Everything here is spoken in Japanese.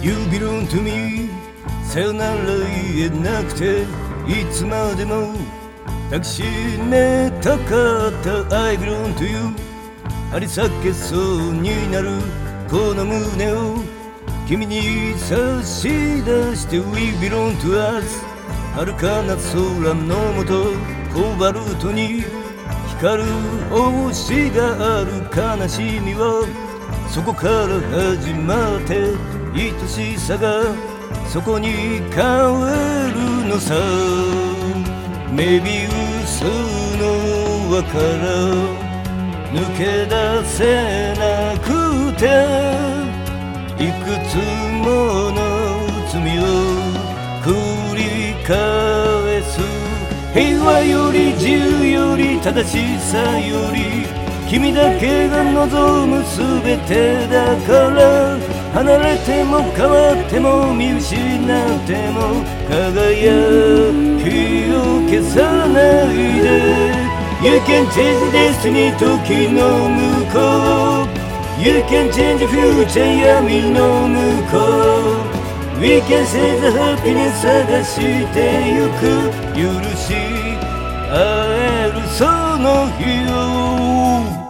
You belong to me さよなら言えなくていつまでも抱きしめたかった I belong to you 張り裂けそうになるこの胸を君に差し出して We belong to us 遥かな空の下コバルトに光る星がある悲しみはそこから始まって愛しさがそこに変わるのさメビウスの輪から抜け出せなくていくつもの罪を繰り返す平和より自由より正しさより君だけが望む全てだから離れても変わっても見失っても輝きを消さないで You can change destiny 時の向こう You can change future 闇の向こう We can say the happiness 探してゆく許し合えるその日を